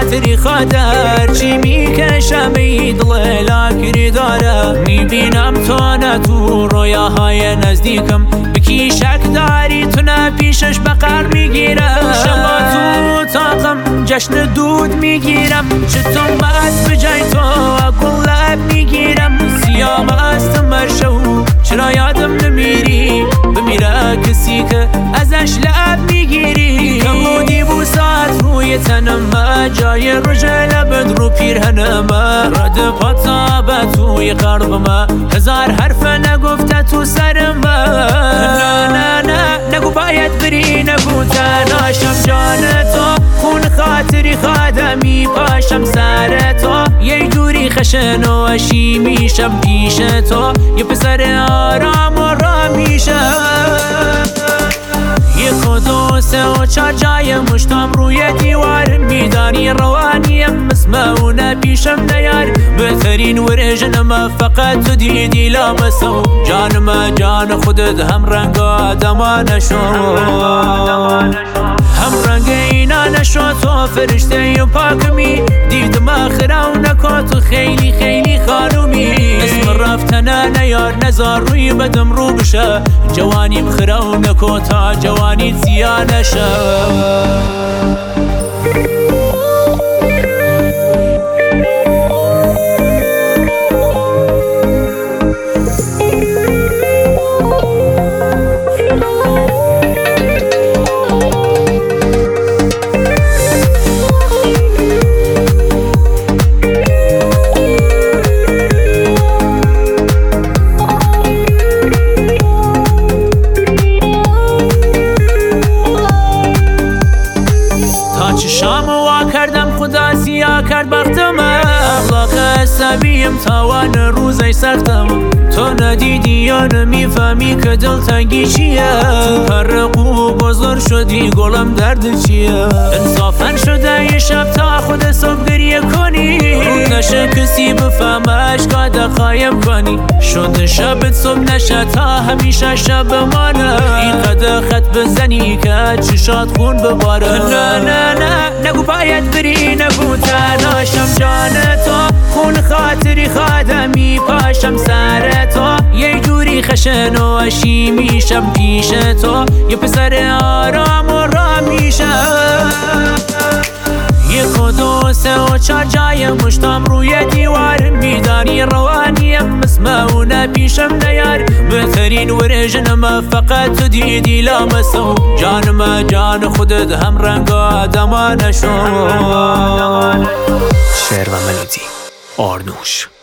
خاطری خادر چی میکشم ای دل لاکری داره میبینم تو نه تو رویاهای نزدیکم بکی شک داری تو نه پیشش بقر میگیرم شما تو اتاقم جشن دود میگیرم چطور بس به جای تو گلاب میگیرم سیام است مرشو چرا یادم نمیری بمیره کسی که ازش لب میگیری کمودی بوسات روی تنم جای رژ لبت رو پیرهنم رد پاتا به توی قلبم هزار حرف نگفته تو سرم نه نگو باید بری نگو تناشم جان تو خون خاطری خادمی پاشم سر تو یه جوری خشن و اشی میشم پیش تو یه پسر آرام و را میشم یک و دو سه و چار جای مشتم روی دیوار میدانی روانیم مسمونه پیشم نیار بهترین ورژنم فقط تو دیدی لامسو جانم جان خودت هم رنگ آدما نشو هم رنگ اینا نشو تو فرشته و پاکمی دیدم آخرا و نکو تو خیلی خیلی خانومی اسم رفتن نیار نزار روی بدم رو بشه جوانیم خرا و نکو تا جوانی زیان نشه شام وا کردم خدا سیاه کرد بختم اخلاق عصبیم تاوان روزی سختم تو ندیدی یا نمیفهمی که دلتنگی چیه فرق و بزرگ شدی گلم درد چیه انصافا شده یه شب تا خود صبح گریه کنی نشه کسی بفهمه اشکاد خایم کنی شده شبت صبح نشه تا همیشه شب مانه اینقدر خط بزنی که چشات خون بباره نه نگو باید بری نگو تناشم جان تو خون خاطری خادمی پاشم سر تو یه جوری خشن و اشی میشم پیش تو یه پسر آرام و را میشم یک و دو سه و چار جای مشتم روی دیوار میدانی روانیم مسمونه پیشم نیار بهترین ورژنم فقط تو دیدی لامسو جانم جان خودت هم رنگ آدما نشو شعر و ملودی آرنوش.